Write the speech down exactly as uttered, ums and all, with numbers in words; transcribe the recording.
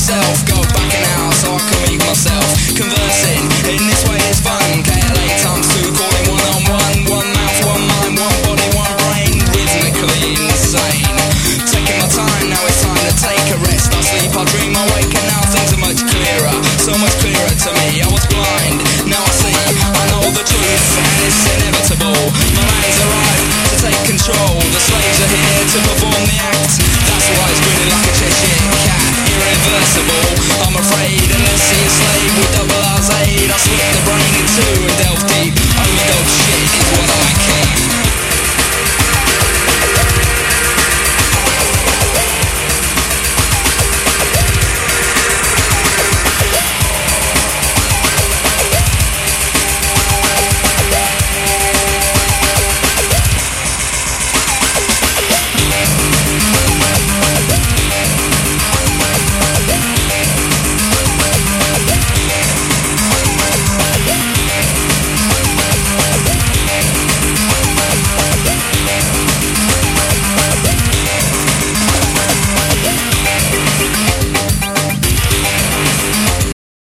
myself, go backing out so I can meet myself. Conversing in this way is fun. K L A times two, calling one on one. One mouth, one mind, one body, one brain. Rhythmically insane. Taking my time, now it's time to take a rest. I sleep, I dream, I wake, and now things are much clearer. So much clearer to me. I was blind, now I see. I know the truth, and it's inevitable. My man's arrived to take control. The slaves are here to perform the act. That's why it's grinning like a Cheshire cat. Irreversible, I'm afraid, unless